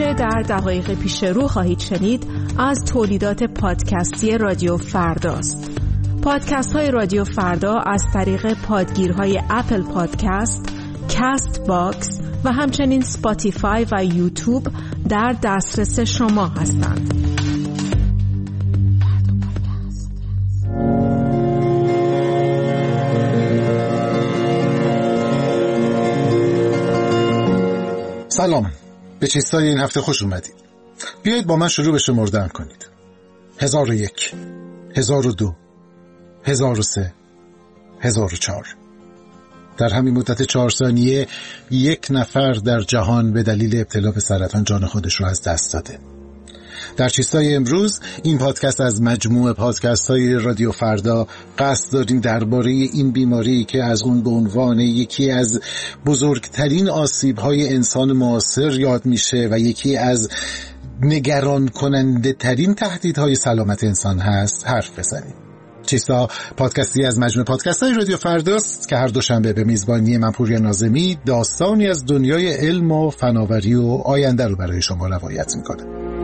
آنچه در دقایق پیش رو خواهید شنید از تولیدات پادکستی رادیو فرداست. پادکست های رادیو فردا از طریق پادگیرهای اپل پادکست، کست باکس و همچنین سپاتیفای و یوتیوب در دسترس شما هستند. سلام، به چیزهای این هفته خوش اومدید. بیایید با من شروع به شمردن کنید. 1001 1002 1003 1004. در همین مدت 4 ثانیه 1 نفر در جهان به دلیل ابتلا به سرطان جان خودش رو از دست داده. در چیزهای امروز این پادکست از مجموعه پادکست های رادیو فردا قصد داریم درباره این بیماری که از اون به عنوان یکی از بزرگترین آسیب های انسان معاصر یاد میشه و یکی از نگران کننده ترین تهدیدهای سلامت انسان هست حرف بزنیم. چیستا پادکستی از مجموعه پادکست های رادیو فرداست که هر دوشنبه به میزبانی من پوریا ناظمی داستانی از دنیای علم و فناوری و آینده رو برای شما روایت میکنه.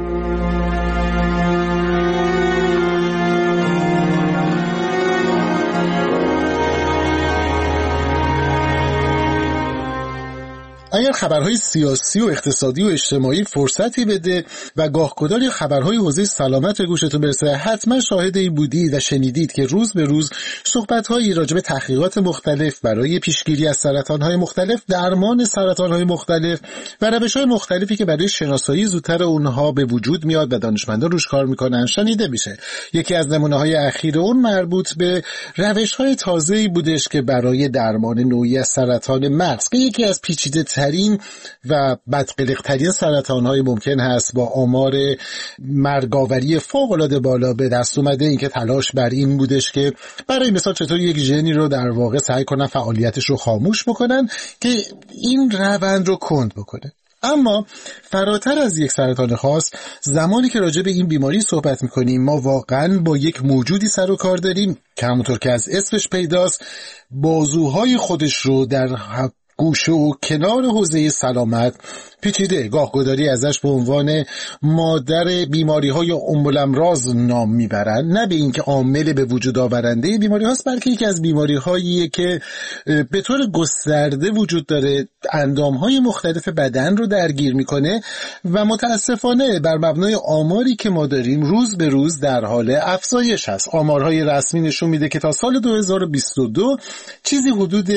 اگر خبرهای سیاسی و اقتصادی و اجتماعی فرصتی بده و گاهگداری خبرهای حوزه سلامت به گوشتون برسه، حتما شاهد این بودید و شنیدید که روز به روز صحبت‌هایی راجع به تحقیقات مختلف برای پیشگیری از سرطان‌های مختلف، درمان سرطان‌های مختلف و روش‌های مختلفی که برای شناسایی زودتر اونها به وجود میاد و دانشمندان روش کار میکنن شنیده میشه. یکی از نمونه‌های اخیر اون مربوط به روش‌های تازه‌ای بودش که برای درمان نوعی از سرطان مغز که یکی از پیچیده‌ترین و بدقلق‌ترین سرطان‌های ممکن هست با آمار مرگاوری فوق‌العاده بالا به دست اومده. اینکه تلاش بر این بودش که برای مثال چطور یک ژنی رو در واقع سعی کنن فعالیتش رو خاموش بکنن که این روند رو کند بکنه. اما فراتر از یک سرطان خاص، زمانی که راجع به این بیماری صحبت میکنیم ما واقعاً با یک موجودی سر و کار داریم که همونطور که از اسمش پیداست بازوهای خودش رو در گوشه و کنار حوزه سلامت پیچیده. گاهگداری ازش به عنوان مادر بیماری‌های ام‌الامراض نام میبرن، نه به اینکه عامل به وجود آورنده بیماری هاست، بلکه یکی از بیماری‌هایی که به طور گسترده وجود داره، اندام‌های مختلف بدن رو درگیر میکنه و متاسفانه بر مبنای آماری که ما داریم روز به روز در حال افزایش هست. آمارهای رسمی نشون میده که تا سال 2022 چیزی حدود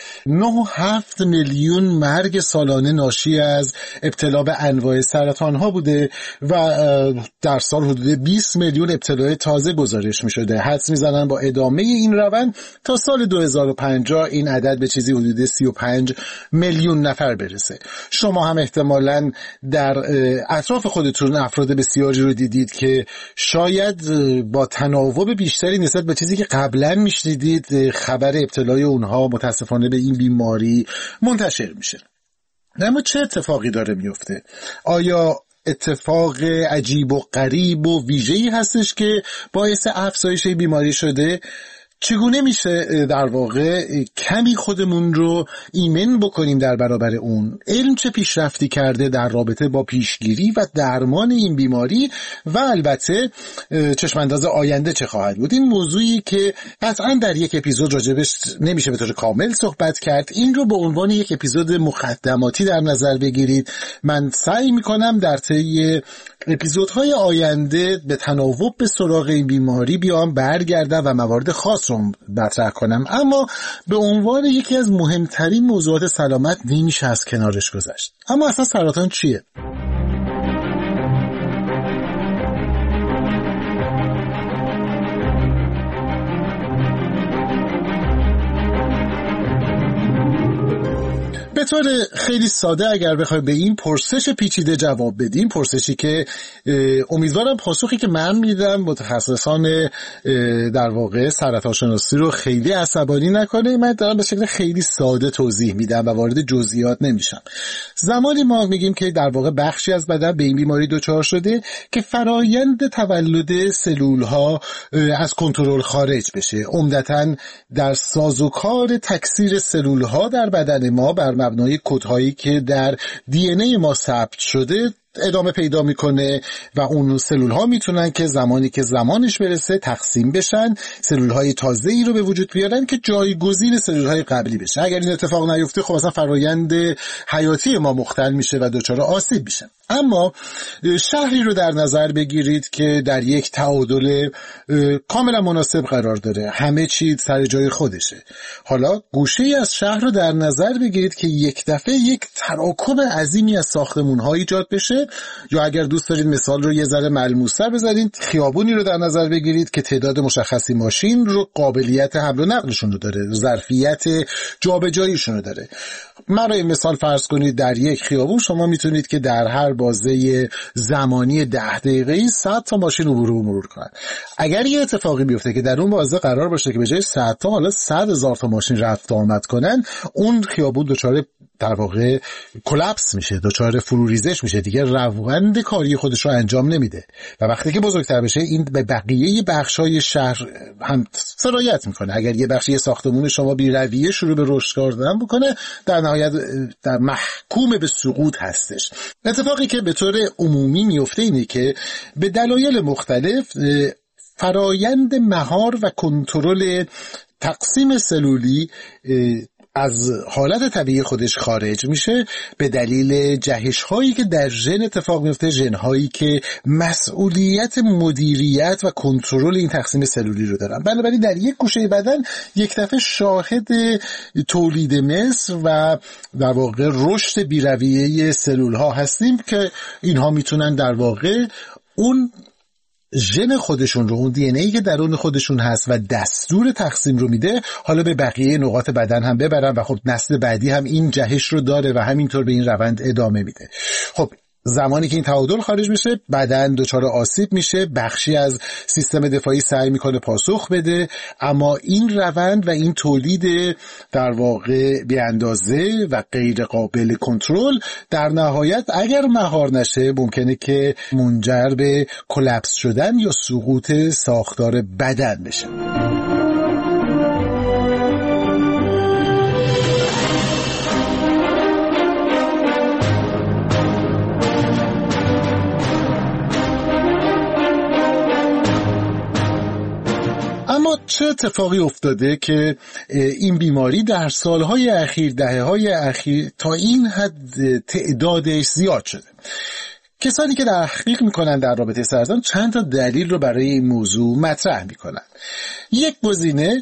9.7 میلیون مرگ سالانه ناشی از ابتلا به انواع سرطان ها بوده و در سال حدود 20 میلیون ابتلای تازه گزارش می شده. حدس می زنن با ادامه این روند تا سال 2050 این عدد به چیزی حدود 35 میلیون نفر برسه. شما هم احتمالاً در اطراف خودتون افراد بسیاری رو دیدید که شاید با تناوب بیشتری نسبت به چیزی که قبلا می شنیدید خبر ابتلای اونها متاسفانه به این بیماری منتشر میشه. اما چه اتفاقی داره میفته؟ آیا اتفاق عجیب و غریب و ویژه‌ای هستش که باعث افزایش بیماری شده؟ چگونه میشه در واقع کمی خودمون رو ایمن بکنیم در برابر اون؟ علم چه پیشرفتی کرده در رابطه با پیشگیری و درمان این بیماری و البته چشمانداز آینده چه خواهد بود؟ این موضوعی که قطعا در یک اپیزود راجبش نمیشه به طور کامل صحبت کرد. این رو به عنوان یک اپیزود مقدماتی در نظر بگیرید. من سعی میکنم در طی اپیزودهای آینده به تناوب به سراغ این بیماری بیام برگردم و موارد خاص رو مطرح کنم، اما به عنوان یکی از مهمترین موضوعات سلامت نمیشه از کنارش گذشت. اما اصلا سرطان چیه؟ به طور خیلی ساده اگر بخوایم به این پرسش پیچیده جواب بدیم، پرسشی که امیدوارم پاسخی که من میدم متخصصان در واقع سرطان شناسی رو خیلی عصبانی نکنه، من دارم به شکل خیلی ساده توضیح میدم و وارد جزئیات نمیشم. زمانی ما میگیم که در واقع بخشی از بدن به این بیماری دچار شده که فرایند تولد سلول‌ها از کنترل خارج بشه، عمدتاً در سازوکار تکثیر سلول‌ها در بدن ما بر مبنای کدهایی که در دی ان ای ما ثبت شده ادامه پیدا میکنه و اون سلول ها میتونن که زمانی که زمانش برسه تقسیم بشن، سلول های تازه ای رو به وجود بیارن که جایگزین سلول های قبلی بشه. اگر این اتفاق نیفته خب اصلا فرایند حیاتی ما مختل میشه و دچار آسیب میشه. اما شهری رو در نظر بگیرید که در یک تعادل کاملا مناسب قرار داره، همه چیز سر جای خودشه. حالا گوشه‌ای از شهر رو در نظر بگیرید که یک دفعه یک تراکم عظیمی از ساختمان‌ها ایجاد بشه، یا اگر دوست دارید مثال رو یه ذره ملموس‌تر بزنید، خیابونی رو در نظر بگیرید که تعداد مشخصی ماشین رو قابلیت حمل و نقلشون رو داره، ظرفیت جابجاییشون رو داره. برای مثال فرض کنید در یک خیابون شما میتونید که در هر بازه زمانی 10 دقیقه‌ای 100 تا ماشین عبور و مرور کنن. اگر یه اتفاقی بیفته که در اون بازه قرار باشه که به جای 100 تا حالا 100,000 تا ماشین رفت آمد کنن، اون خیابون دچار در واقع کلاپس میشه، دچار فروریزش میشه، دیگه روند کاری خودش رو انجام نمیده و وقتی که بزرگتر بشه این به بقیه بخشای شهر هم سرایت میکنه. اگر یه بخشی ساختمون شما بی رویه شروع به رشد کردن بکنه، در نهایت در محکوم به سقوط هستش. اتفاقی که به طور عمومی میفته اینه که به دلایل مختلف فرایند مهار و کنترل تقسیم سلولی از حالت طبیعی خودش خارج میشه به دلیل جهش هایی که در ژن اتفاق میفته، ژن هایی که مسئولیت مدیریت و کنترل این تقسیم سلولی رو دارن. بنابراین در یک گوشه بدن یک دفعه شاهد تولید مثل و در واقع رشد بی‌رویه سلول ها هستیم که اینها میتونن در واقع اون ژن خودشون رو، اون دی ان ای که درون خودشون هست و دستور تقسیم رو میده، حالا به بقیه نقاط بدن هم ببرن و خب نسل بعدی هم این جهش رو داره و همینطور به این روند ادامه میده. خب زمانی که این تعادل خارج میشه، بدن دچار آسیب میشه، بخشی از سیستم دفاعی سعی میکنه پاسخ بده، اما این روند و این تولید در واقع بی اندازه و غیر قابل کنترل در نهایت اگر مهار نشه ممکنه که منجر به کلاپس شدن یا سقوط ساختار بدن بشه. اما چه اتفاقی افتاده که این بیماری در سالهای اخیر، دهه‌های اخیر تا این حد تعدادش زیاد شده؟ کسانی که تحقیق میکنن در رابطه سرطان چند تا دلیل رو برای این موضوع مطرح میکنن. یک گزینه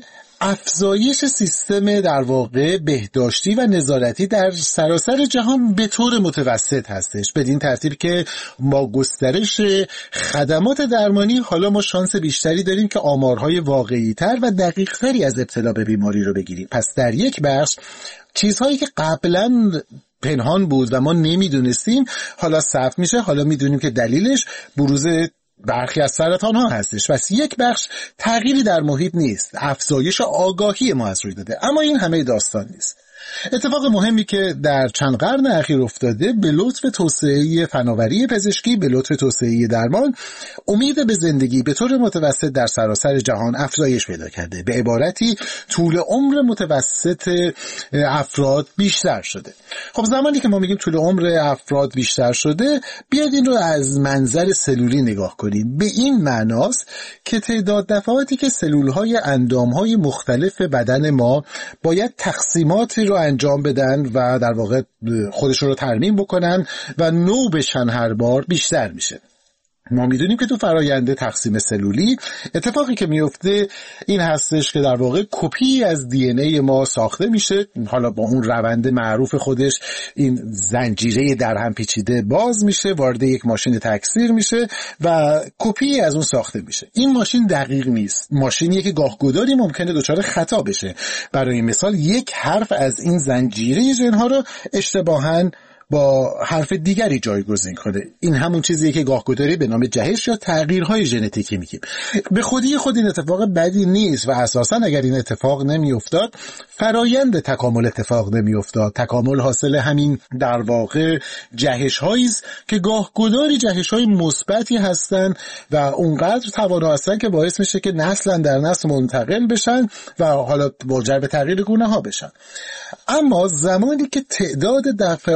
افزایش سیستم در واقع بهداشتی و نظارتی در سراسر جهان به طور متوسط هستش، بدین ترتیب که با گسترش خدمات درمانی حالا ما شانس بیشتری داریم که آمارهای واقعی تر و دقیق تری از ابتلا به بیماری رو بگیریم. پس در یک بخش چیزهایی که قبلا پنهان بود و ما نمیدونستیم حالا ثبت میشه، حالا میدونیم که دلیلش بروز برخی از سرطان ها هستش. پس یک بخش تغییری در محیط نیست، افزایش آگاهی ما از روی داده، اما این همه داستان نیست. اتفاق مهمی که در چند قرن اخیر افتاده، به لطف توسعه فناوری پزشکی، به لطف توسعه درمان، امید به زندگی به طور متوسط در سراسر جهان افزایش پیدا کرده. به عبارتی طول عمر متوسط افراد بیشتر شده. خب زمانی که ما میگیم طول عمر افراد بیشتر شده، بیاید این رو از منظر سلولی نگاه کنیم. به این معناست که تعداد دفعاتی که سلول‌های اندام‌های مختلف بدن ما باید تقسیماتی رو انجام بدن و در واقع خودشون رو ترمیم بکنن و نو بشن هر بار بیشتر میشه. ما میدونیم که تو فرآیند تقسیم سلولی اتفاقی که میفته این هستش که در واقع کپی از دی ان ای ما ساخته میشه، حالا با اون روند معروف خودش این زنجیره در هم پیچیده باز میشه، وارد یک ماشین تکثیر میشه و کپی از اون ساخته میشه. این ماشین دقیق نیست، ماشینیه که گاهگداری ممکنه دچار خطا بشه. برای مثال یک حرف از این زنجیره ژن‌ها رو اشتباهاً با حرف دیگری جایگزین کنه. این همون چیزیه که گاهگداری به نام جهش یا تغییرهای ژنتیکی میگیم. به خودی خود این اتفاق بدی نیست و اساساً اگر این اتفاق نمیافتاد فرایند تکامل اتفاق نمیافتاد. تکامل حاصل همین در واقع جهش‌هایی است که گاهگداری جهش‌های مثبتی هستن و اونقدر توانا هستن که باعث میشه که نسلا در نسل منتقل بشن و حالا منجر به تغییر گونه‌ها بشن. اما زمانی که تعداد دفعات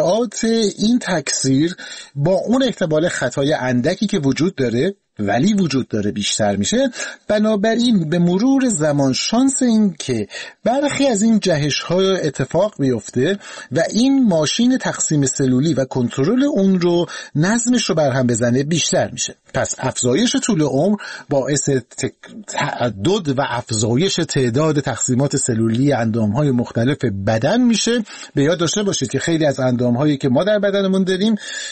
این تکثیر با اون احتمال خطای اندکی که وجود داره ولی وجود داره بیشتر میشه. بنابراین به مرور زمان شانس این که برخی از این جهش ها اتفاق بیفته و این ماشین تقسیم سلولی و کنترل اون رو نظمش رو برهم بزنه بیشتر میشه. پس افزایش طول عمر باعث تعدد و افزایش تعداد تقسیمات سلولی اندامهای مختلف بدن میشه. به یاد داشته باشید که خیلی از اندامهایی که ما در بدنمون داریم،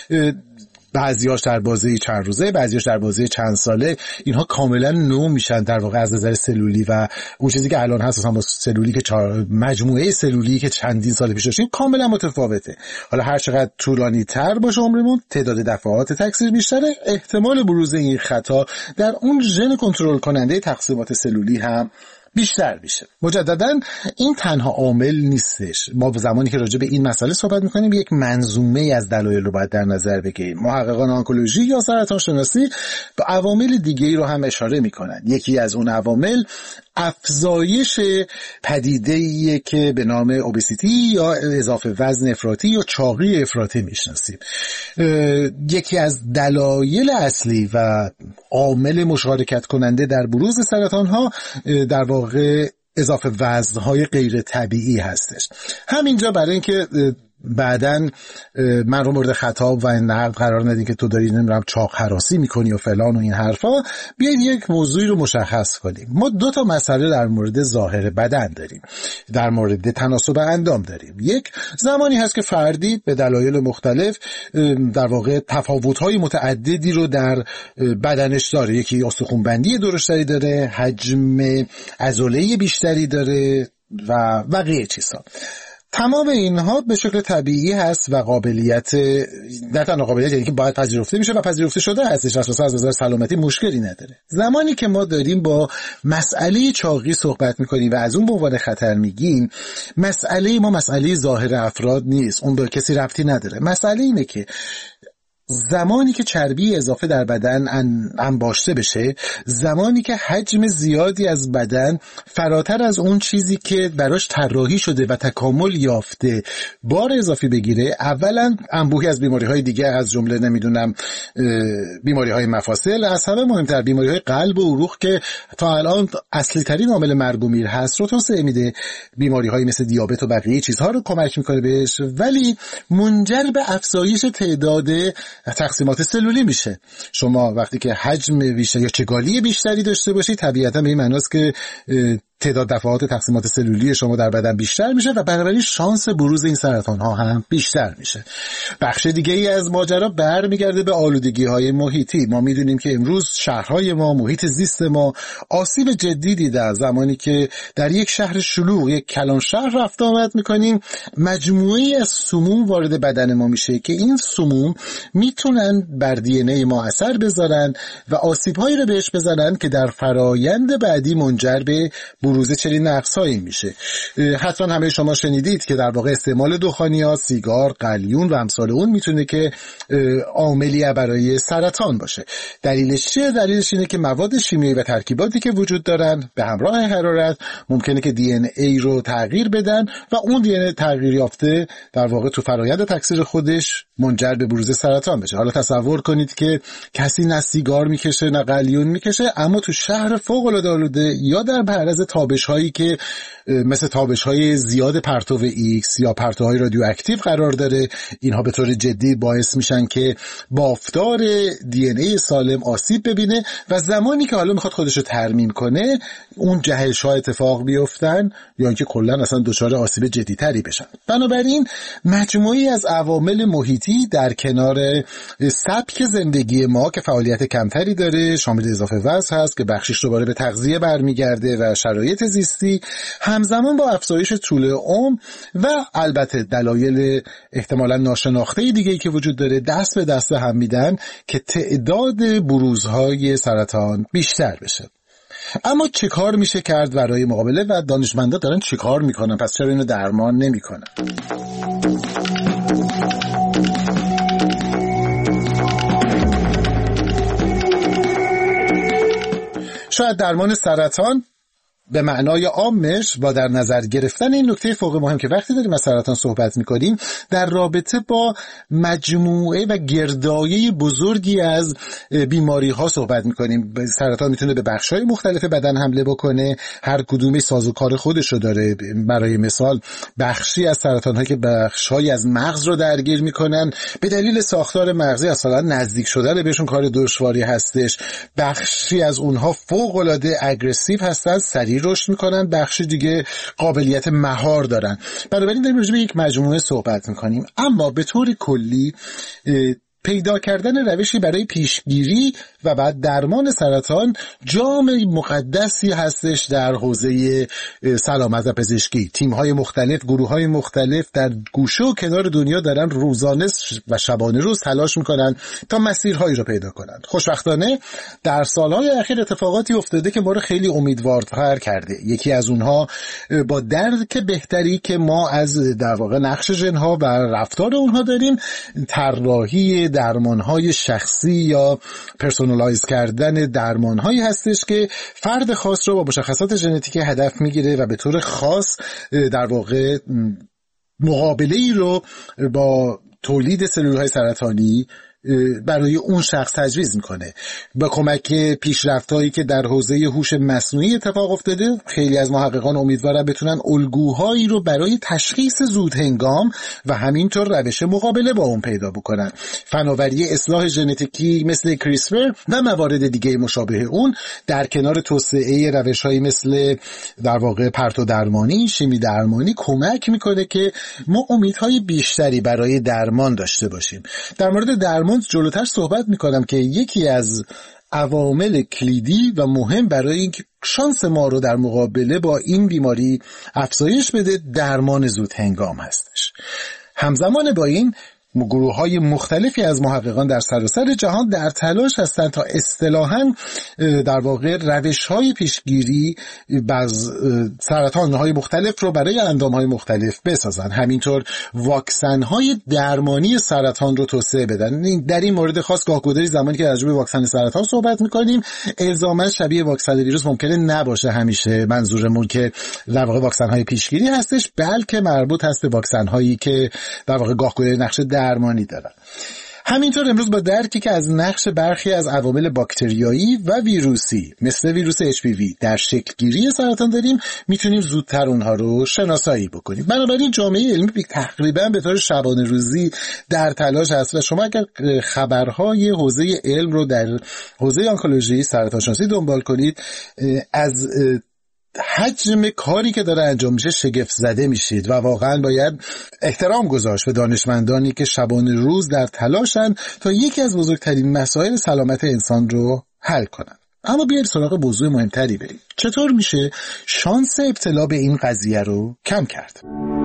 بعضیاش در بازه چند روزه، بعضیاش در بازه چند ساله، اینها کاملا نو میشن در واقع از نظر سلولی و اون چیزی که الان هست با سلولی که مجموعه سلولی که چندین سال پیش داشتیم کاملا متفاوته. حالا هر چقدر طولانی تر باشه عمرمون، تعداد دفعات تکثیر بیشتره، احتمال بروز این خطا در اون ژن کنترل کننده تقسیمات سلولی هم بیشتر میشه. مجددا این تنها عامل نیستش. ما زمانی که راجع به این مسئله صحبت میکنیم یک منظومه از دلایل رو باید در نظر بگیریم. محققان آنکولوژی یا سرطان شناسی به عوامل دیگه‌ای رو هم اشاره میکنن. یکی از اون عوامل افزایش پدیده‌ایه که به نام اوبسیتی یا اضافه وزن افراطی یا چاقی افراطی میشناسیم. یکی از دلایل اصلی و عامل مشارکت کننده در بروز سرطان ها در واقع اضافه وزن‌های غیر طبیعی هستش. همینجا برای اینکه بعدن من رو مورد خطاب و نقد قرار ندین که تو داری نمیدونم چاق هراسی میکنی و فلان و این حرفا، بیاید یک موضوعی رو مشخص کنیم. ما دو تا مسئله در مورد ظاهر بدن داریم، در مورد تناسب اندام داریم. یک زمانی هست که فردی به دلایل مختلف در واقع تفاوت‌های متعددی رو در بدنش داره. یکی استخوان‌بندی درشتری داره، حجم عضله بیشتری داره و بقیه چیزها. تمام اینها به شکل طبیعی هست و قابلیت، نه تنها قابلیت، یعنی که باید پذیرفته میشه و پذیرفته شده هستش، اساسا از نظر سلامتی مشکلی نداره. زمانی که ما داریم با مسئله چاقی صحبت میکنیم و از اون به عنوان خطر میگیم، مسئله ما مسئله ظاهر افراد نیست، اون به کسی ربطی نداره. مسئله اینه که زمانی که چربی اضافه در بدن انباشته بشه، زمانی که حجم زیادی از بدن فراتر از اون چیزی که براش طراحی شده و تکامل یافته بار اضافی بگیره، اولا انبوهی از بیماری‌های دیگه از جمله نمیدونم بیماری‌های مفاصل، از همه مهمتر بیماری‌های قلب و عروق که تا الان اصلی ترین عامل مرگ و میر هست رو توسعه میده، بیماری‌های مثل دیابت و بقیه چیزها رو کمک میکنه بهش، ولی منجر به افزایش تعداد تقسیمات سلولی میشه. شما وقتی که حجم بیشتر یا چگالی بیشتری داشته باشید، طبیعتا به این معناست که تعداد دفعات تقسیمات سلولی شما در بدن بیشتر میشه و بنابراین شانس بروز این سرطان ها هم بیشتر میشه. بخش دیگه ای از ماجرا برمیگرده به آلودگی های محیطی. ما میدونیم که امروز شهرهای ما، محیط زیست ما آسیب جدی دیده. زمانی که در یک شهر شلوغ، یک کلان شهر رفت آمد میکنیم، مجموعی از سموم وارد بدن ما میشه که این سموم میتونن بر دی ان ای ما اثر بذارن و آسیب‌هایی رو بهش بزنن که در فرایند بعدی منجر به بروز چنین نقص‌هایی میشه. حتما همه شما شنیدید که در واقع استعمال دخانیات، سیگار، قلیون و امثال اون میتونه که عاملی برای سرطان باشه. دلیلش چیه؟ دلیلش اینه که مواد شیمیایی و ترکیباتی که وجود دارن به همراه حرارت ممکنه که دی ان ای رو تغییر بدن و اون دی ان ای تغییر یافته در واقع تو فرایند تکثیر خودش منجر به بروز سرطان بشه. حالا تصور کنید که کسی نه سیگار میکشه نه قلیون میکشه، اما تو شهر فوق العاده آلوده یا در معرض تابش‌هایی که مثل تابش‌های زیاد پرتو ایکس یا پرتوهای رادیواکتیو قرار داره، اینها به طور جدی باعث میشن که بافتار دی ان ای سالم آسیب ببینه و زمانی که حالا میخواد خودشو ترمیم کنه، اون جهش‌ها اتفاق بیفتن یا اینکه کلا اصلا دچار آسیب جدی‌تری بشن. بنابراین مجموعی از عوامل محیطی در کنار سبک زندگی ما که فعالیت کمتری داره، شامل اضافه وزن هست که بخشش دوباره به تغذیه برمیگرده و شرایط زیستی، همزمان با افزایش طول عمر و البته دلایل احتمالاً ناشناخته دیگه‌ای که وجود داره، دست به دست هم میدن که تعداد بروزهای سرطان بیشتر بشه. اما چه کار میشه کرد برای مقابله و دانشمندا دارن چه کار میکنن؟ پس چرا اینو درمان نمیکنن؟ شاید درمان سرطان به معنای عامش با در نظر گرفتن این نکته فوق مهم که وقتی داریم از سرطان صحبت میکنیم در رابطه با مجموعه و گردایه بزرگی از بیماری ها صحبت میکنیم. سرطان میتونه به بخش‌های مختلف بدن حمله بکنه، هر کدوم سازوکار خودش رو داره. برای مثال بخشی از سرطان ها که بخش‌هایی از مغز رو درگیر میکنن به دلیل ساختار مغزی اصلا نزدیک شدن بهشون کار دشواری هستش. بخشی از اونها فوق‌العاده اگریسیو هستن، سریع رشد میکنن، بخشی دیگه قابلیت مهار دارن. بنابراین داریم راجع به یک مجموعه صحبت میکنیم، اما به طور کلی پیدا کردن روشی برای پیشگیری و بعد درمان سرطان جام مقدسی هستش در حوزه سلامت و پزشکی. تیم‌های مختلف، گروه‌های مختلف در گوشه و کنار دنیا دارن روزانه و شبانه روز تلاش میکنن تا مسیرهایی رو پیدا کنن. خوشبختانه در سالهای اخیر اتفاقاتی افتاده که ما رو خیلی امیدوارتر کرده. یکی از اونها با درک بهتری که ما از در واقع نقش ژن‌ها و رفتار اونها داریم، طراحی درمان‌های شخصی یا پرسونالایز کردن درمان‌هایی هستش که فرد خاص رو با مشخصات ژنتیکی هدف میگیره و به طور خاص در واقع مقابله‌ای رو با تولید سلول‌های سرطانی برای اون شخص تجویز میکنه. با کمک پیشرفت‌هایی که در حوزه هوش مصنوعی اتفاق افتاده، خیلی از محققان امیدوارن بتونن الگوهایی رو برای تشخیص زود هنگام و همینطور روش مقابله با اون پیدا بکنن. فناوری اصلاح ژنتیکی مثل کریسپر و موارد دیگه مشابه اون در کنار توسعه روش‌هایی مثل در واقع پرتو درمانی، شیمی درمانی کمک میکنه که ما امیدهای بیشتری برای درمان داشته باشیم. در مورد درمان جلوتر صحبت میکنم که یکی از عوامل کلیدی و مهم برای اینکه شانس ما رو در مقابله با این بیماری افزایش بده درمان زود هنگام هستش. همزمان با این گروه‌های مختلفی از محققان در سراسر جهان در تلاش هستند تا اصطلاحاً در واقع روش‌های پیشگیری از سرطان‌های مختلف رو برای اندام‌های مختلف بسازن. همینطور واکسن‌های درمانی سرطان رو توسعه بدن. در این مورد خاص گاه‌گداری زمانی که راجع به واکسن سرطان صحبت می‌کنیم الزاماً شبیه واکسن ویروس ممکنه نباشه همیشه منظورمون که در واقع واکسن‌های پیشگیری هستش، بلکه مربوط هست به واکسن‌هایی که در واقع گاه‌گداری نقش درمانی دارن. همینطور امروز با درکی که از نقش برخی از عوامل باکتریایی و ویروسی مثل ویروس HPV در شکلگیری سرطان داریم، میتونیم زودتر اونها رو شناسایی بکنیم. بنابراین جامعه علمی تقریبا به طور شبانه روزی در تلاش است و شما اگر خبرهای حوزه علم رو در حوزه آنکولوژی سرطان شناسی دنبال کنید، از حجم کاری که داره انجام میشه شگفت زده میشید و واقعا باید احترام گذاشت به دانشمندانی که شبانه روز در تلاشن تا یکی از بزرگترین مسائل سلامت انسان رو حل کنن. اما بیاید سراغ موضوع مهمتری بریم. چطور میشه شانس ابتلا به این قضیه رو کم کرد؟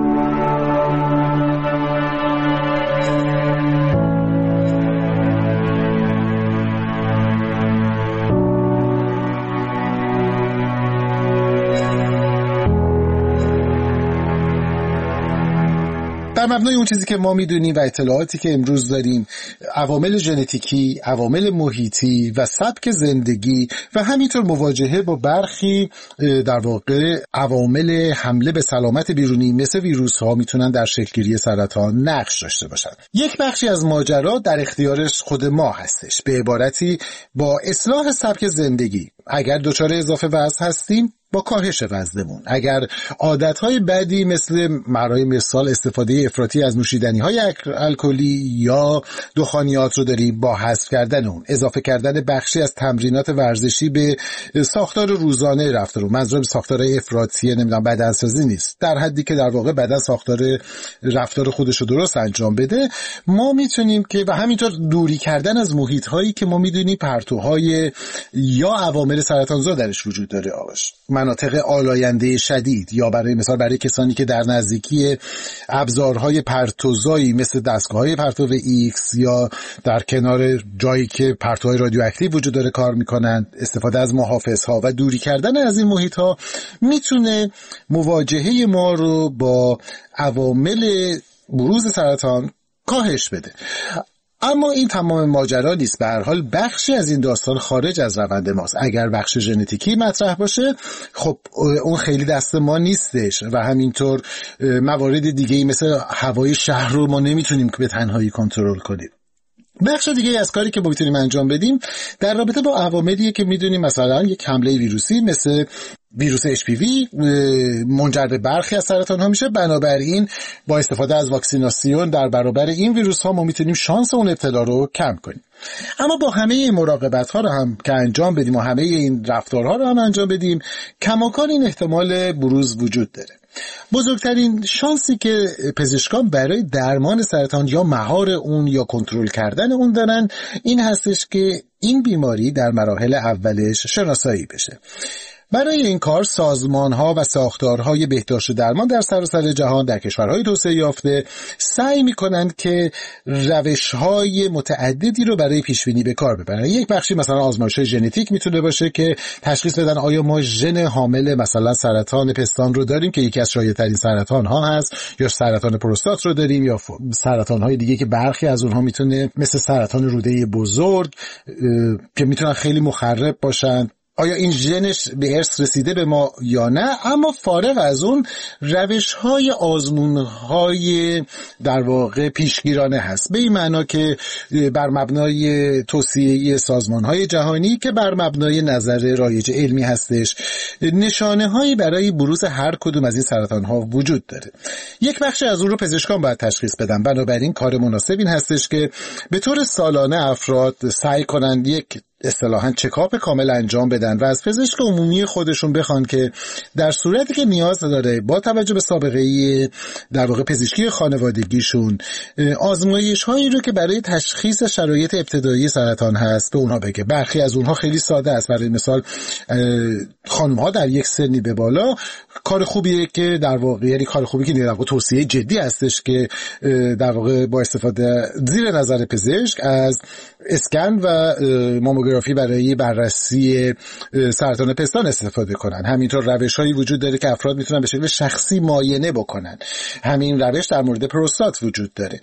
در مبنای اون چیزی که ما میدونیم و اطلاعاتی که امروز داریم، عوامل ژنتیکی، عوامل محیطی و سبک زندگی و همینطور مواجهه با برخی در واقع عوامل حمله به سلامت بیرونی مثل ویروس ها میتونن در شکلگیری سرطان نقش داشته باشن. یک بخشی از ماجرا در اختیارش خود ما هستش. به عبارتی با اصلاح سبک زندگی، اگر دچار اضافه وزن هستیم با کاهش وزنمون، اگر عادتهای بدی مثل برای مثال استفاده افراطی از نوشیدنی‌های الکلی یا دخانیات رو داریم با حذف کردن اون، اضافه کردن بخشی از تمرینات ورزشی به ساختار روزانه رفتار، منظورم ساختارهای افراطی نمیدونم بدنسازی نیست، در حدی که در واقع بدن ساختار رفتار خودش رو درست انجام بده، ما میتونیم که و همینطور دوری کردن از محیط‌هایی که ما میدونیم پرتوهای یا عوامل سرطانزا درش وجود داره، مناطق آلاینده شدید یا برای مثال برای کسانی که در نزدیکی ابزارهای پرتوزایی مثل دستگاه‌های پرتو ایکس یا در کنار جایی که پرتوهای رادیواکتیو وجود داره کار میکنن، استفاده از محافظها و دوری کردن از این محیط‌ها میتونه مواجهه ما رو با عوامل بروز سرطان کاهش بده. اما این تمام ماجرا نیست. به هر حال بخشی از این داستان خارج از روند ماست. اگر بخش ژنتیکی مطرح باشه خب اون خیلی دست ما نیستش و همینطور موارد دیگه‌ای مثل هوای شهر رو ما نمیتونیم که به تنهایی کنترل کنیم. بخش دیگه از کاری که ما میتونیم انجام بدیم در رابطه با عواملیه که میدونیم مثلا یک حمله ویروسی مثل ویروس HPV منجر به برخی از سرطان ها میشه. بنابراین با استفاده از واکسیناسیون در برابر این ویروس ها ما میتونیم شانس اون ابتلا رو کم کنیم. اما با همه این مراقبت ها رو هم که انجام بدیم و همه این رفتارها رو هم انجام بدیم، کماکان این احتمال بروز وجود داره. بزرگترین شانسی که پزشکان برای درمان سرطان یا مهار اون یا کنترل کردن اون دارن این هستش که این بیماری در مراحل اولش شناسایی بشه. برای این کار سازمان‌ها و ساختارهای بهداشت و درمان در سراسر جهان در کشورهای توسعه یافته سعی می‌کنند که روش‌های متعددی رو برای پیش‌بینی به کار ببرن. یک بخشی مثلا آزمایش‌های ژنتیک میتونه باشه که تشخیص بدن آیا ما ژن حامل مثلا سرطان پستان رو داریم که یکی از شایع‌ترین سرطان‌ها هست، یا سرطان پروستات رو داریم، یا سرطان‌های دیگه که برخی از اونها میتونه مثل سرطان روده بزرگ که میتونن خیلی مخرب باشن، آیا این ژنش به ارث رسیده به ما یا نه. اما فارغ از اون روش‌های آزمون‌های در واقع پیشگیرانه هست، به این معنا که بر مبنای توصیه سازمان‌های جهانی که بر مبنای نظر رایج علمی هستش، نشانه‌هایی برای بروز هر کدوم از این سرطان‌ها وجود داره. یک بخش از اون رو پزشکان باید تشخیص بدن. بنابراین کار مناسب این هستش که به طور سالانه افراد سعی کنند یک اصطلاحاً چکاپ کامل انجام بدن و از پزشک عمومی خودشون بخوان که در صورتی که نیاز داره با توجه به سابقه در واقع پزشکی خانوادگیشون آزمایش هایی رو که برای تشخیص شرایط ابتدایی سرطان هست به اونها بگه. برخی از اونها خیلی ساده است. برای مثال خانم ها در یک سنی به بالا کار خوبیه که در واقع یعنی کار خوبی که در واقع توصیه جدی هستش که در واقع با استفاده زیر نظر پزشک از اسکن و ماموگرافی برای بررسی سرطان پستان استفاده کنن. همینطور روش‌هایی وجود داره که افراد میتونن به شکل شخصی معاینه بکنن. همین روش در مورد پروستات وجود داره.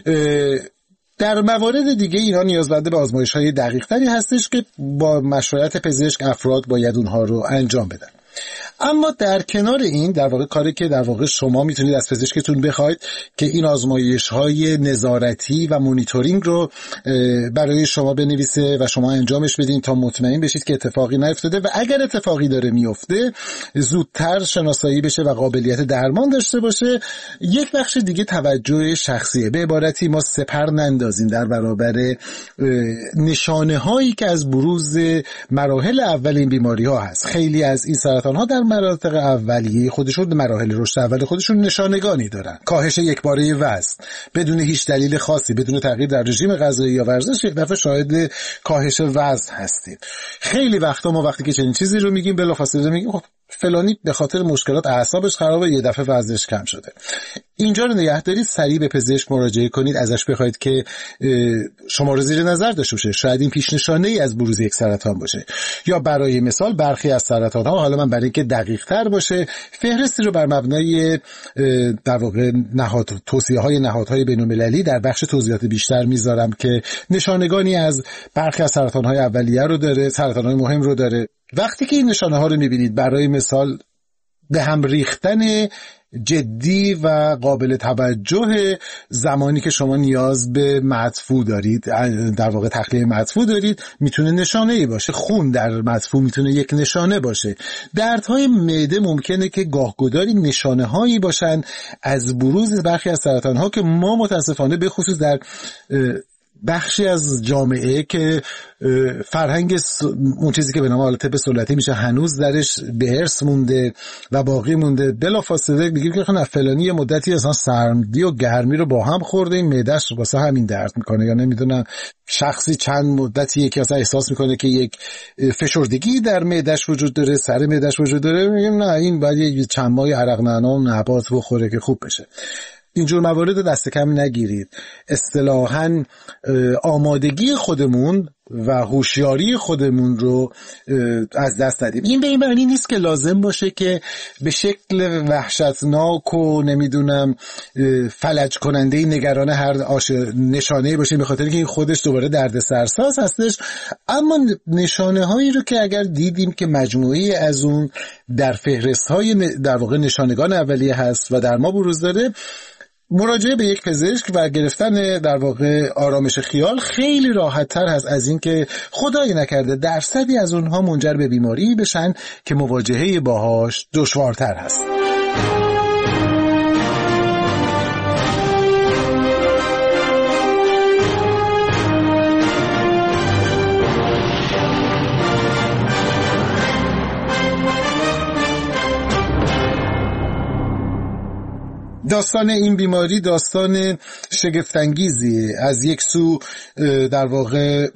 در موارد دیگه اینا نیازمند به آزمایش‌های دقیق‌تری هستش که با مشورت پزشک افراد باید اونها رو انجام بدن. اما در کنار این در واقع کاری که در واقع شما میتونید از پزشکتون بخواید که این آزمایش‌های نظارتی و مونیتورینگ رو برای شما بنویسه و شما انجامش بدین تا مطمئن بشید که اتفاقی نیفتاده و اگر اتفاقی داره میفته زودتر شناسایی بشه و قابلیت درمان داشته باشه. یک بخش دیگه توجه شخصیه. به عبارتی ما سپر نندازیم در برابر نشانه‌هایی که از بروز مراحل اول این بیماری‌ها هست. خیلی از این سرطان‌ها در مناطق اولیه خودشون، مراحل رشد اول خودشون نشانگانی دارن. کاهش یکباره وزن بدون هیچ دلیل خاصی، بدون تغییر در رژیم غذایی یا ورزش، یک دفعه شاهد کاهش وزن هستیم. خیلی وقتا ما وقتی که چنین چیزی رو میگیم بلافاصله میگیم خب فلانی به خاطر مشکلات اعصابش خرابه، یه دفعه وزنش کم شده. اینجا رو نگه دارید، سریع به پزشک مراجعه کنید، ازش بخواید که شما رو زیر نظر داشته باشه. شاید این پیش نشانه ای از بروز یک سرطان باشه. یا برای مثال برخی از سرطان ها، حالا من برای اینکه دقیق تر باشه فهرستی رو بر مبنای در واقع توصیه‌های نهادهای بین‌المللی در بخش توضیحات بیشتر میذارم که نشانگانی از برخی از سرطان های اولیه رو داره، سرطان های مهم رو داره. وقتی که این نشانه ها رو میبینید، برای مثال به هم ریختن جدی و قابل توجه زمانی که شما نیاز به مدفوع دارید، در واقع تخلیه مدفوع دارید، میتونه نشانه ای باشه. خون در مدفوع میتونه یک نشانه باشه. دردهای معده ممکنه که گاهگداری نشانه هایی باشن از بروز برخی از سرطان ها که ما متاسفانه به خصوص در بخشی از جامعه که فرهنگ اون چیزی که به نام طب سنتی میشه هنوز درش به ارث مونده و باقی مونده، بلافاصله میگیم که خب فلانی یه مدتی اصلا سرمدی و گرمی رو با هم خورده، این معده‌اش واسه همین درد میکنه، یا نمیدونم شخصی چند مدتی یکی اصلا احساس میکنه که یک فشردگی در معده‌اش وجود داره، سر معده‌اش وجود داره، میگیم نه این باید یه چند ماه عرق نعنا و نبات بخوره که خوب بشه. اینجور موارد دست کم نگیرید. اصطلاحاً آمادگی خودمون و هوشیاری خودمون رو از دست دادیم. این به این معنی نیست که لازم باشه که به شکل وحشتناک و نمیدونم فلج کننده نگران هر نشانه‌ای باشه، به خاطر اینکه این خودش دوباره دردسرساز هستش. اما نشانه هایی رو که اگر دیدیم که مجموعی از اون در فهرست های در واقع نشانگان اولیه هست و در ما بروز داره، مراجعه به یک پزشک و گرفتن در واقع آرامش خیال خیلی راحت تر هست از این که خدای نکرده درصدی از اونها منجر به بیماری بشن که مواجهه باهاش دشوارتر هست. داستان این بیماری داستان شگفت‌انگیزیه. از یک سو در واقع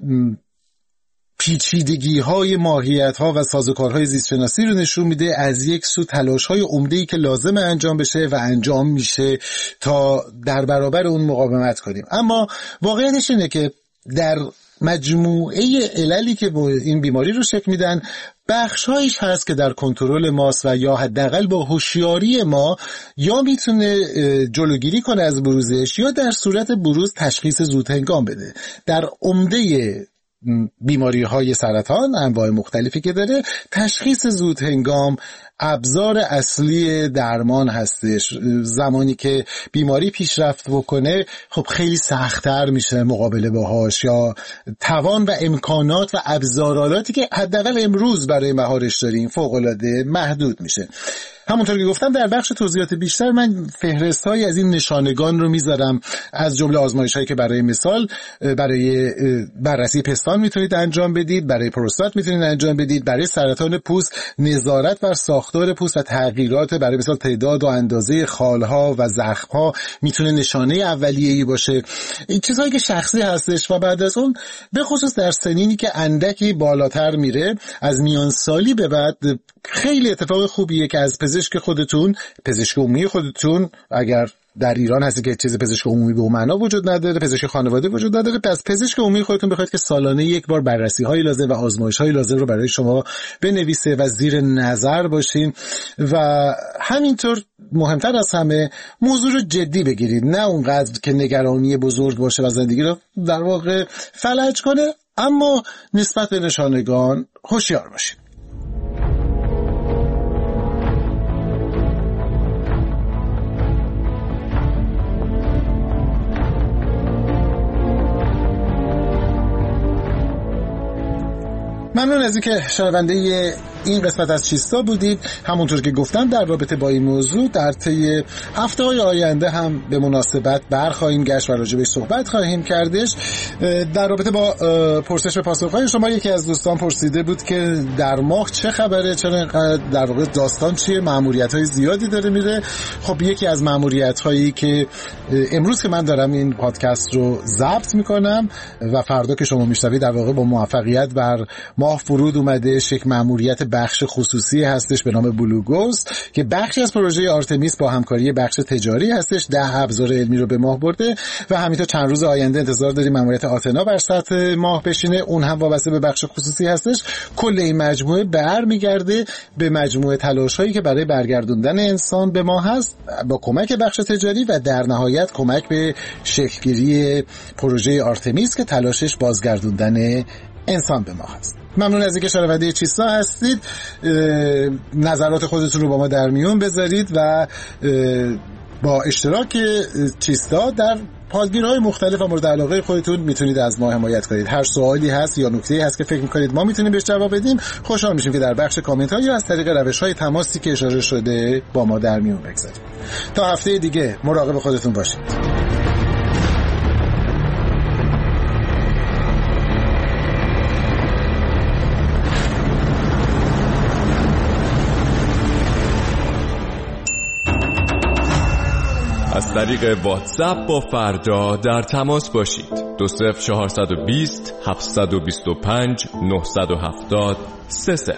پیچیدگی‌های ماهیت‌ها و سازوکارهای زیستشناسی رو نشون میده، از یک سو تلاش‌های عمده‌ای که لازمه انجام بشه و انجام میشه تا در برابر اون مقاومت کنیم. اما واقعیتش اینه که در مجموعه عللی که با این بیماری رو شکل میدن، بخش‌هایش هست که در کنترل ماست و یا حداقل با هوشیاری ما یا میتونه جلوگیری کنه از بروزش یا در صورت بروز تشخیص زودهنگام بده. در عمده بیماری‌های سرطان انواع مختلفی که داره، تشخیص زودهنگام ابزار اصلی درمان هستش. زمانی که بیماری پیشرفت بکنه خب خیلی سخت‌تر میشه مقابله باهاش، یا توان و امکانات و ابزارالاتی که حداقل امروز برای مهارش داریم فوق‌العاده محدود میشه. همونطور که گفتم در بخش توضیحات بیشتر من فهرست‌هایی از این نشانگان رو میذارم، از جمله آزمایش‌هایی که برای مثال برای بررسی پستان میتونید انجام بدید، برای پروستات میتونید انجام بدید، برای سرطان پوست نظارت بر ساختار پوست و تغییرات برای مثال تعداد و اندازه خالها و زخم‌ها میتونه نشانه اولیه‌ای باشه. این چیزهایی که شخصی هستش و بعد از اون به خصوص در سنینی که اندکی بالاتر میره، از میان سالی به بعد خیلی اتفاق خوبیه که از پزشک خودتون، پزشک عمومی خودتون، اگر در ایران هستی که چیز پزشک عمومی به اون معنا وجود نداره، پزشک خانواده وجود نداره، پس پزشک عمومی خودتون بخواید که سالانه یک بار بررسی‌های لازم و آزمایش‌های لازم رو برای شما بنویسه و زیر نظر باشین. و همینطور مهمتر از همه موضوع رو جدی بگیرید، نه اونقدر که نگرانی بزرگ باشه و زندگی رو در واقع فلج کنه، اما نسبت به نشانگان هوشیار باشید. ممنون از اینکه شنونده این قسمت از چیستا بودید. همونطور که گفتم در رابطه با این موضوع در طی هفته‌های آینده هم به مناسبت برخواهیم گشت و راجع بهش صحبت خواهیم کردش. در رابطه با پرسش و پاسخ‌های شما یکی از دوستان پرسیده بود که در ماه چه خبره، چرا در واقع داستان چیه، مأموریت‌های زیادی داره میره. خب یکی از مأموریت‌هایی که امروز که من دارم این پادکست رو ضبط می‌کنم و فردا که شما میشنوید در واقع با موفقیت بر ماه فرود اومده، یک مأموریت بخش خصوصی هستش به نام بلوگوست که بخشی از پروژه آرتمیس با همکاری بخش تجاری هستش. 10 ابزار علمی رو به ماه برده و همینطور چند روز آینده انتظار داریم مأموریت آتنا بر سطح ماه بشینه، اون هم وابسته به بخش خصوصی هستش. کل این مجموعه برمیگرده به مجموعه تلاش‌هایی که برای برگردوندن انسان به ماه هست با کمک بخش تجاری و در نهایت کمک به شکل‌گیری پروژه آرتمیس که تلاشش بازگردوندن انسان به ماه هست. ممنون از اینکه شنونده چیستا هستید. نظرات خودتون رو با ما در میون بذارید و با اشتراک چیستا در پادگیرهای مختلف و مورد علاقه خودتون میتونید از ما حمایت کنید. هر سوالی هست یا نکته‌ای هست که فکر میکنید ما میتونیم بهش جواب بدیم، خوشحال میشیم که در بخش کامنت ها یا از طریق روش‌های تماسی که اشاره شده با ما در میون بگذارید. تا هفته دیگه مراقب خودتون باشید. از طریق واتساپ با فردا در تماس باشید. 20420 725 970 30.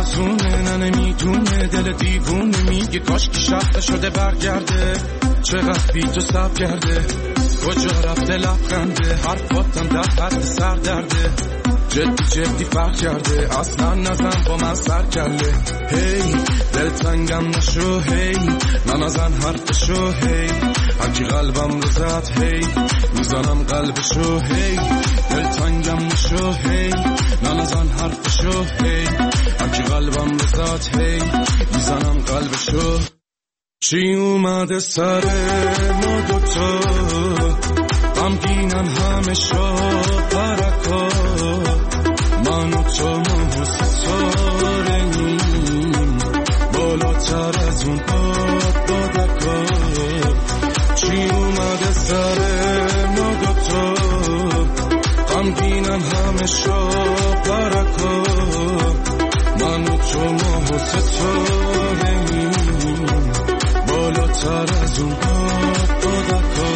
آزونه نمیدونه دل دیوونه میگه کاش که شب شده برگرده چقدر بی تو سب کرده کجا رفته لبخنده حرفاتم در حد سر درده جدی فرق کرده اصلا نزن با من سر کله هی دل تنگم نشو هی نزن حرفشو هی هرکی قلبم رو زد هی میزنم قلبشو هی دل تنگم نشو هی نزن حرفشو هی هرکی قلبم رو زد هی میزنم قلبشو چی اومده سر ما دوتا غمگینم همه شا پرکا من و تو ما ستاره‌ایم بالاتر از اون بادکا چی اومده سر ما دوتا غمگینم همه شا پرکا من و تو ما ستاره‌ایم بالاتر از اون بادکا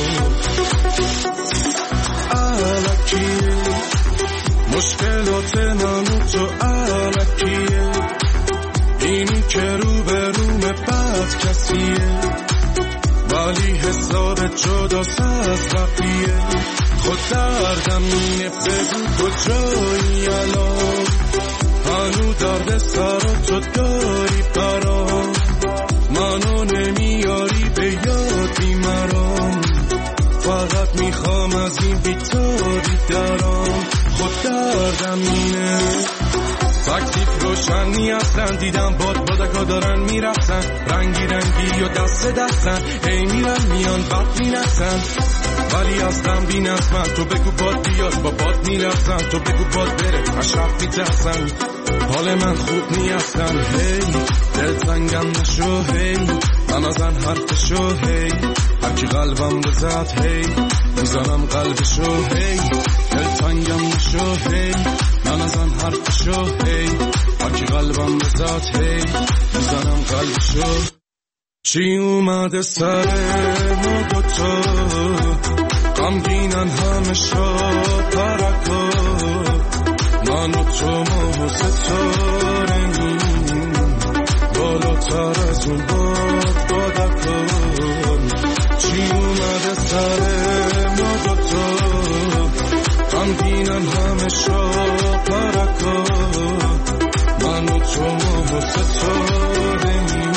الکیه مشکلات من و تو الکیه اینی که رو به روم بد کسیه ولی حساب جداست از بقیه خود دردم اینه بگو کجایی الان هنو درد سر تو داری برام منو نمیاری به یادی مرام فقط میخوام از این بیتاری درام خود دردم اینه تکلیف روشنی هستن دیدم بادکا دارن میرفتن رنگی و دستن هی میرن میان بد مینستن ولی اصلا بین از من تو بگو باد بیاد با باد میرفتن تو بگو باد بره اشرف میترسن حال من خوب نیستن هی دل تنگم نشو هی من ازن حرفشو هی هرکی قلبم رو زد هی میزنم قلبشو هی دل تنگم نشو هی من ازن حرفشو هی هرکی قلبم رو زد هی میزنم قلبشو چی اومده سر ما دوتا غمگینن همه شا پرکا من و تو ما ستاره‌ایم بالاتر از اون بادکا چی اومده سر ما دوتا غمگینن همه شا پرکا من و تو ما ستاره‌ایم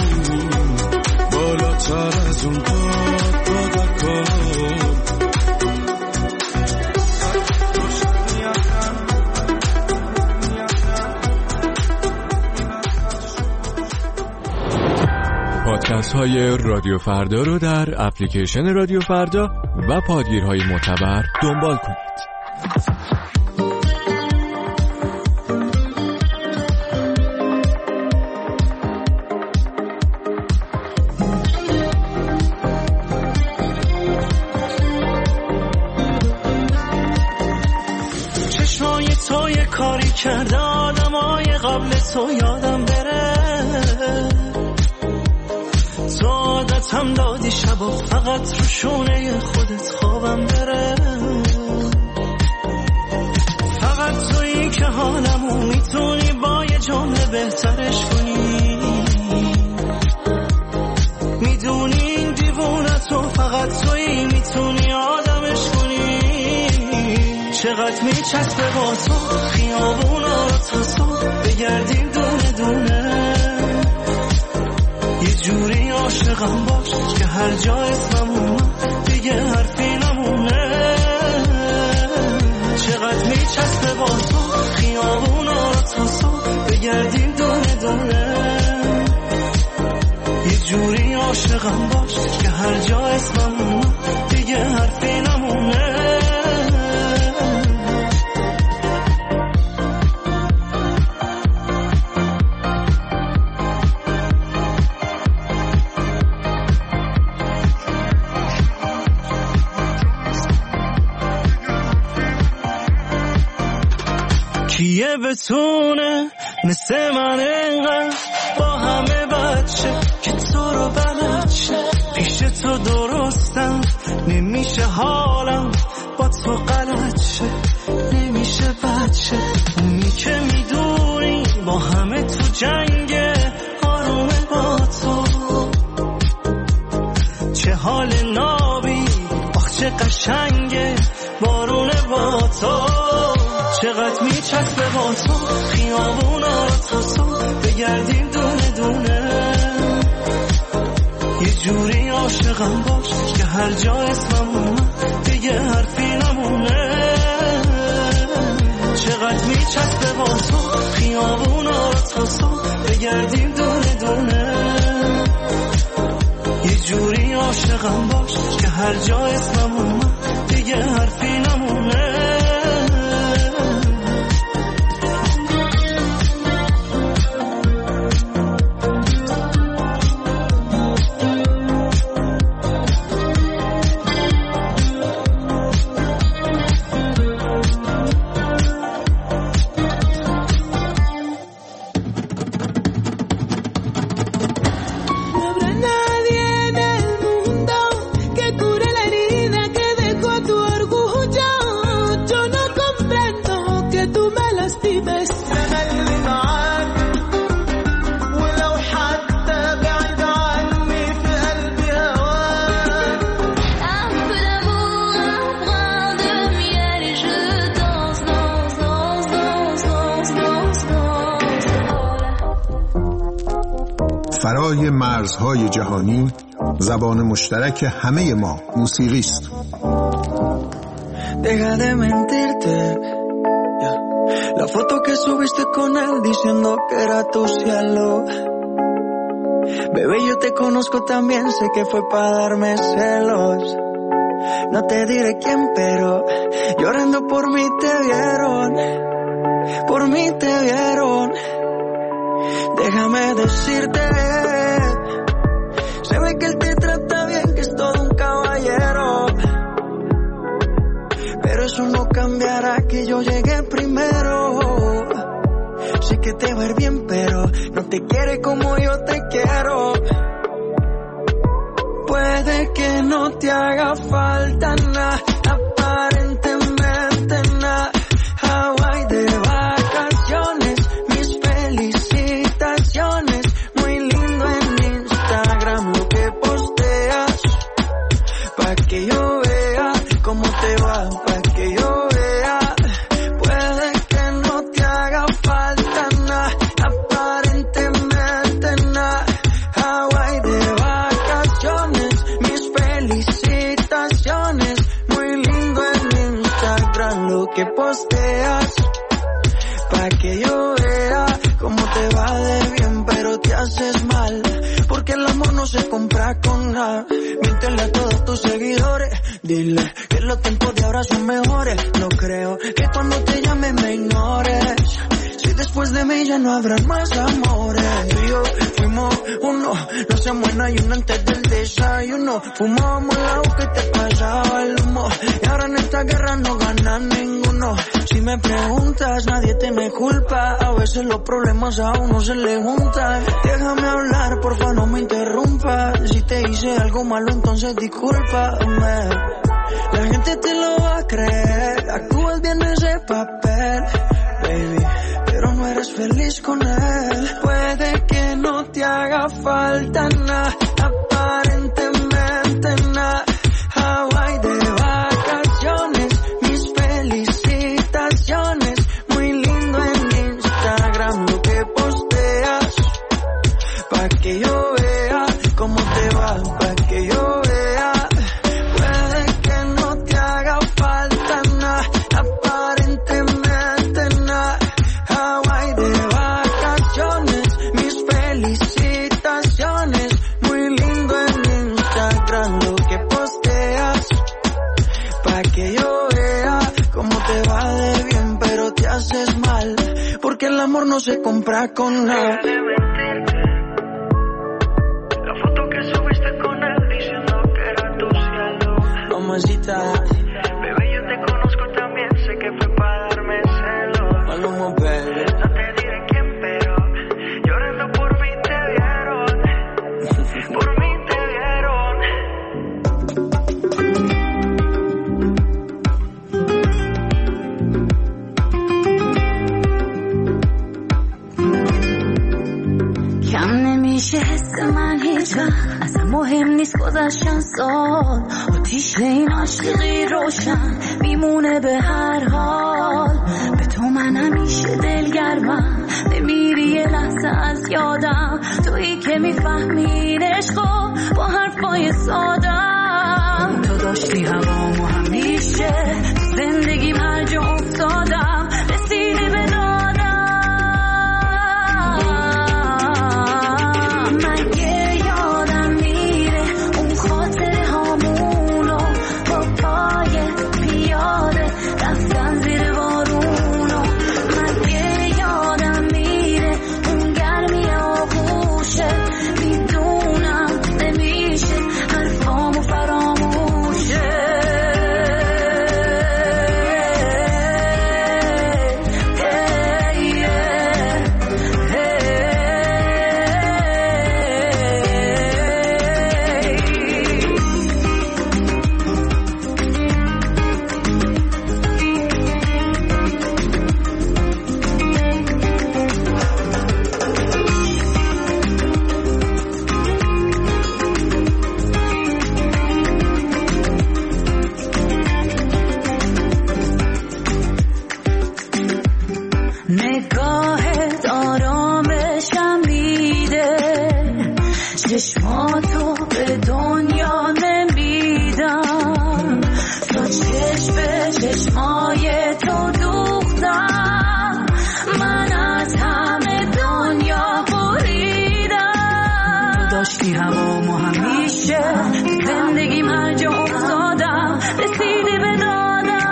بالاتر از اون بادکا پادکست های رادیو فردا رو در اپلیکیشن رادیو فردا و پادگیرهای معتبر دنبال کنید. چشمای تو یه کاری کرده آدمای قبل تو یادم بره تو عادتم دادی شبا فقط رو شونه خودت خوابم بره فقط تویی که حالمو میتونی با یه جمله بهترش کنی میدونی این دیوونتو فقط تویی میتونی آدمش کنی چقدر میچسبه با تو خیابونا رو تا صبح بگردیم دونه دونه یه جوری عاشقم باش که هر جا اسممون دیگه حرفی نمونه چقدر میچسبه با تو خیابونا رو تا صبح بگردیم دونه دونه یه جوری عاشقم باش که هر جا اسممون دیگه حرفی نمونه کیه بتونه مثل من اینقدر با همه بچه که تو رو بلد شه پیش تو درستم نمیشه حالم با تو غلط شه نمیشه بچه اونی که میدونی با همه تو جنگ آروم با تو، چه حال نابی آخ چه قشنگه بارون با تو، چقدر میچسبه با تو خیابونا تا صبح بگردیم دونه دونه، یه جوری عاشقم باش که هر جا اسمم اومد دیگه حرفی نمونه، چقدر میچسبه با تو خیابونا تا صبح بگردیم دونه دونه، یه جوری عاشقم باش که هر جا اسمم اومد دیگه حرفی نمونه. فرای مرزهای جهانی زبان مشترک همه ما موسیقی است. Deja de mentirte. La foto que subiste con él diciendo que era tu cielo. Bebé, yo te conozco también, sé que fue para darme celos. No te diré quién, pero llorando por mí te vieron. Por mí te vieron. Déjame decirte, se ve que él te trata bien, que es todo un caballero, pero eso no cambiará que yo llegué primero. Sé que te va a ir bien, pero no te quiere como yo te quiero. Puede que no te haga falta nada, aparentemente nada. Hawaii de vacaciones, mis felicitaciones. Muy lindo en Instagram lo que posteas, pa' que yo vea cómo te va, pa' que yo vea. Puede que no te haga falta nada, aparentemente nada. Hawaii de vacaciones, mis felicitaciones. Muy lindo en Instagram lo que posteas, pa' que yo vea cómo te va de bien, pero te haces mal, porque el amor no se compra con nada. Míntele a todos tus seguidores, dile que los tiempos de ahora son mejores. No creo que cuando te llame me ignores, si después de mí ya no habrá más amores. Tú y yo fuimos uno, no hacemos en ayuno antes del desayuno. Fumábamos el agua que te pasaba el humo, y ahora en esta guerra no gana ninguno. Si me preguntas, nadie tiene culpa, a veces los problemas a uno se le juntan. Déjame hablar, porfa, no me interrumpas. Si te hice algo malo, entonces discúlpame. La gente te lo va a creer, actúas bien ese papel, baby, pero no eres feliz con él. Puede que no te haga falta nada, aparentemente nada. Hawaii de vacaciones, mis felicitaciones. Muy lindo en Instagram lo que posteas, pa' que yo vea cómo te va, pa' que yo vea. Puede que no te haga falta nada, aparentemente nada. Hawaii de vacaciones, mis felicitaciones. Muy lindo en Instagram lo que posteas, pa' que yo vea cómo te va de bien, pero te haces mal, porque el amor no se compra con nada. La foto que subiste con él diciendo que era tu cielo. Mamacita, bebé, yo te conozco también, sé que fue para darme celos. Maluma, baby. No te diré quién, pero llorando por mí te vieron. Por mí te vieron. نمیشه حس من هیچ وقت اصلا مهم نیست گذشتن سال آتیش این عاشقی روشن میمونه به هر حال به تو من همیشه دلگرمم نمیری یه لحظه از یادم تویی که میفهمی عشقو با حرفای سادم تو داشتی هوامو همیشه زندگیم هر جا افتادم رسیدی به دادم مگه یادم میره اون خاطر هامونو با پای پیاده رفتن زیر بارونو مگه یادم میره اون گرمی آغوشه میدونم نمیشه حرفامو فراموشه نگاهت آرامشم میده چشماتو به دنیا نمیدم تا چشم به چشمای تو دوختم من از همه دنیا بریدم داشتی هوامو همیشه زندگیم هر جا افتادم رسیدی به دادم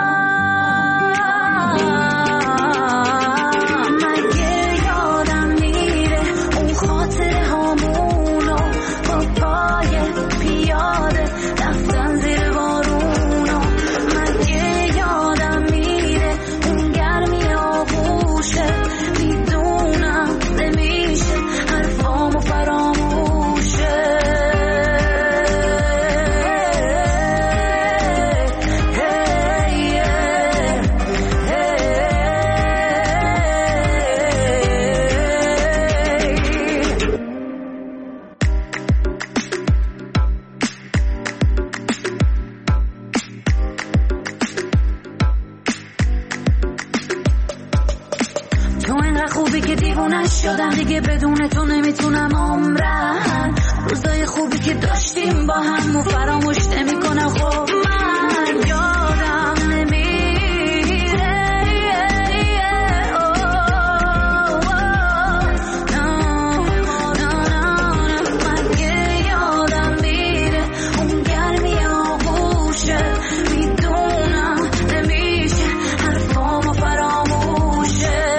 شدم دیگه بدون تو نمیتونم عمرم روزای خوبی که داشتیم با هم و فراموش نمیکنم خب من یادم نمیره مگه یادم میره اون گرمی آغوشه میدونم نمیشه حرفامو فراموشه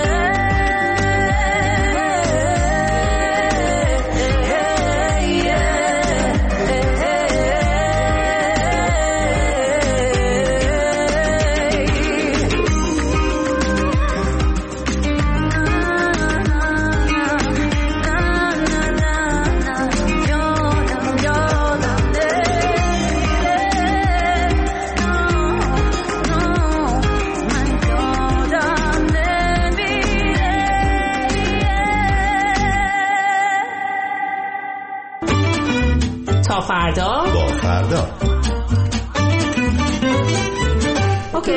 فردا با فردا اوکی.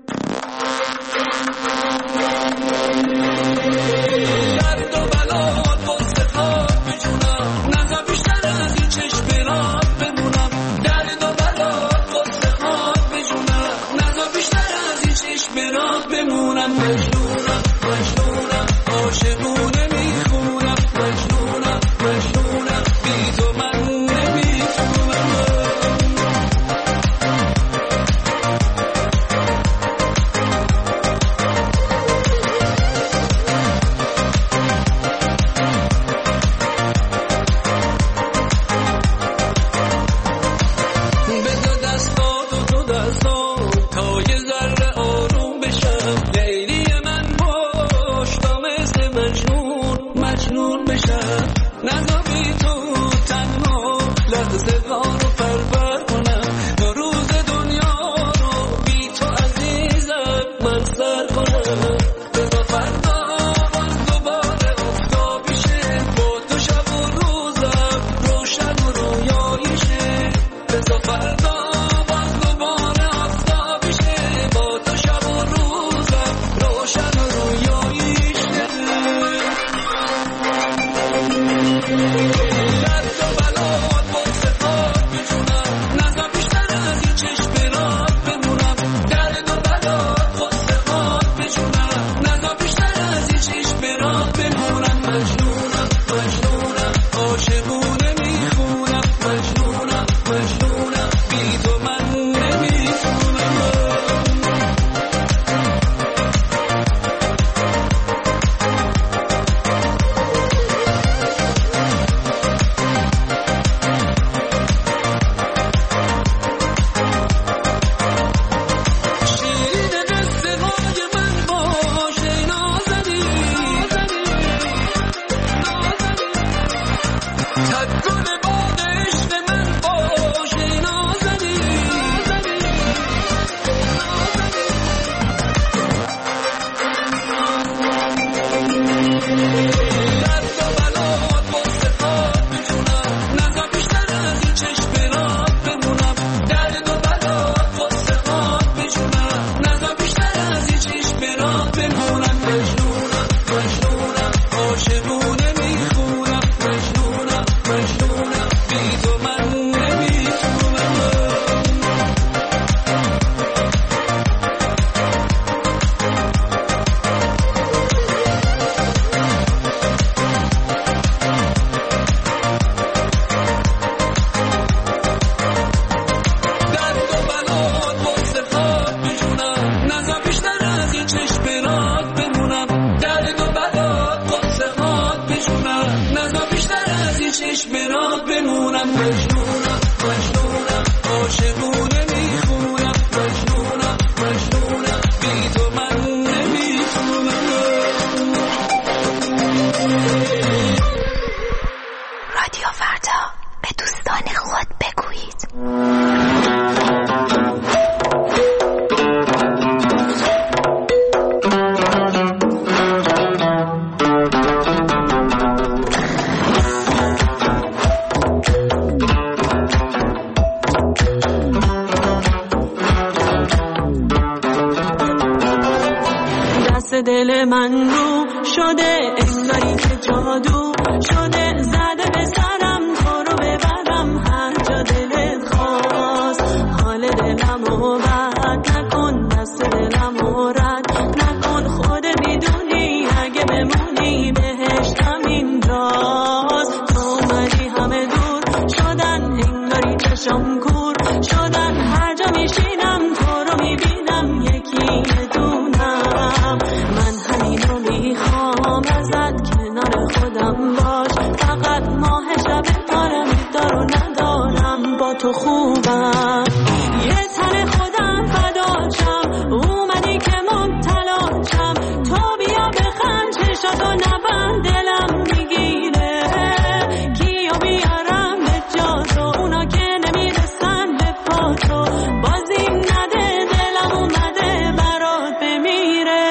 درد و بلا پست خاک بجونم نزا بیشتر از این چشم برات بمونم درد و بلا پست خاک بجونم نزا بیشتر از این چشم برات بمونم مجنونم مجنونم عاشقونه میخونم مجنونم مجنونم بی تو من دل من رو شده انگاری که جادو شده زده به سرم تو رو ببرم هر جا دلت خواست حال دلمو بد نکن دست دلمو رد نکن خودت میدونی اگه بمونی بهشتم اینجاست تو اومدی همه دور شدن انگاری چشم کور شدن هر جا میشینم تو رو میبینم یکی دونم من همینو میخوام ازت کنار خودم باش فقط ماه شب دارم دارو ندارم با تو خوبم یه تن خودم فداچم اومدی که مبتلاچم تو بیا بخند چشاتو نبند دلم میگیره کیو بیارم به جا تو اونا که نمیرسن به پا تو بازی نده دلم اومده برات بمیره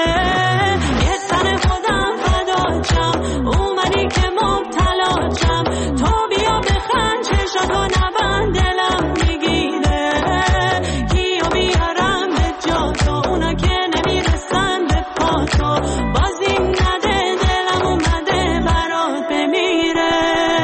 یه تن خودم فداچم اومدی که مبتلاچم تو بیا بخند چشاتو نبند دلم میگیره کیو بیارم به جا تو اونا که نمیرسن به پا تو بازی نده دلم اومده برات بمیره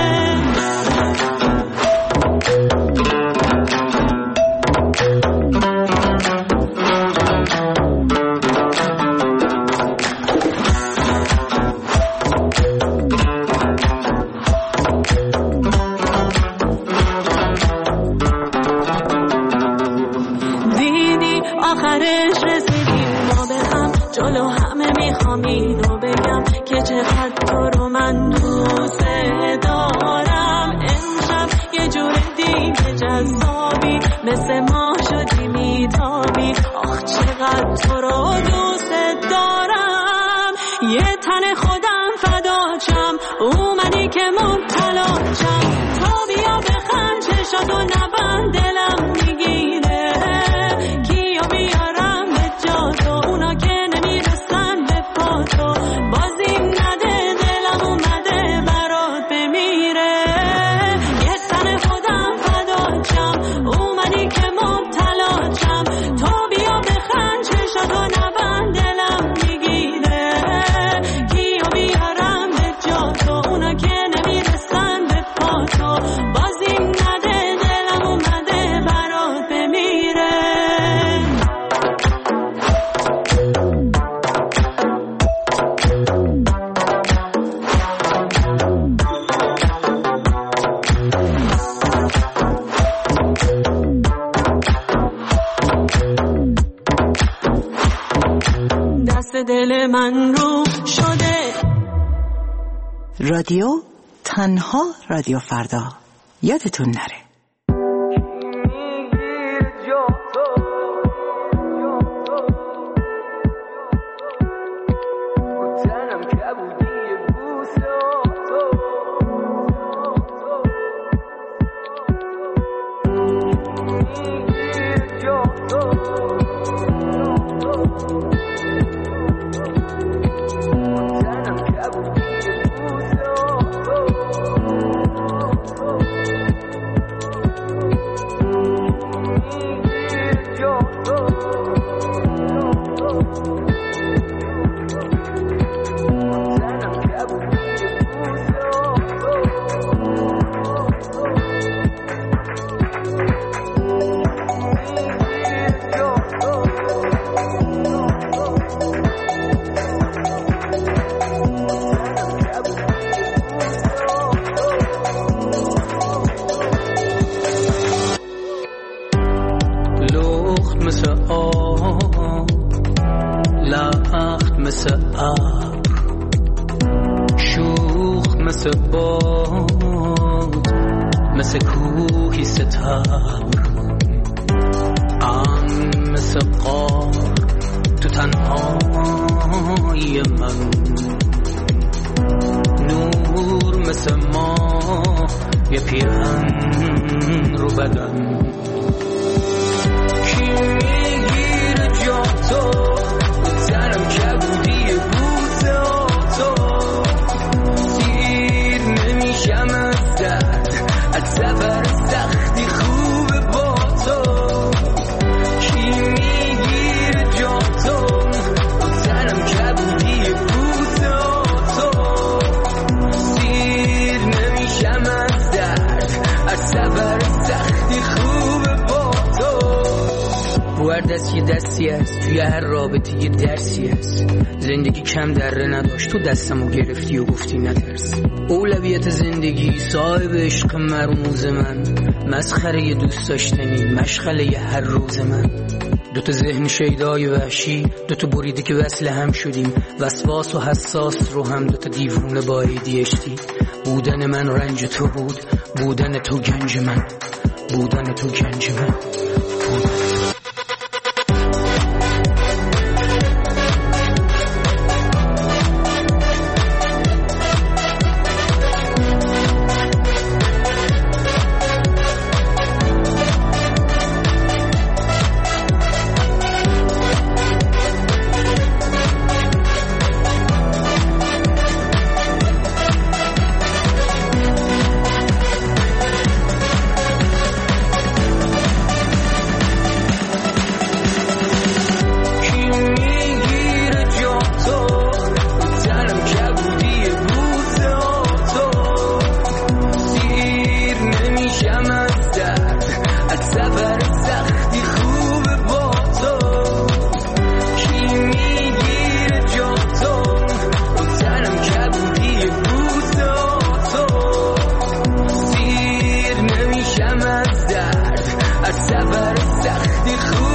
دیدی آخرش رسیدیم ما به هم جلو همه میخوام اینو بگم که چقدر تو رو من دوست دارم امشب یه جور دیگه جذابی مثل ما شدی میتابی آخ چقدر تو رو دوست دارم یه تن خودم فداچم اومدی که مبتلاچم تو بیا بخند چشاتو نبند دلم میگیره کیو بیارم به جا تو اونا که نمیرسن به پا تو بازی نده دلم اومده برات بمیره یه تن خودم فداچم اومدی که مبتلاچم تو بیا بخند چشاتو نبند دلم میگیره کیو بیارم به جا تو اونا که نمیرسن من رو شده. رادیو تنها رادیو فردا، یادتون نره. توی هر رابطه یه درسی هست. زندگی کم دره نداشت، تو دستمو گرفتی و گفتی نترس. اولویت زندگی صاحب عشق مرموز من، مسخره ی دوست داشتنی مشغله ی هر روز من. دوتا ذهن شیدای وحشی، دوتا بریده که وصل هم شدیم، وسواس و حساس رو هم دوتا دیوونه با ADHD. بودن من رنج تو بود، بودن تو گنج من، بودن تو گنج من. سفر سختی خوب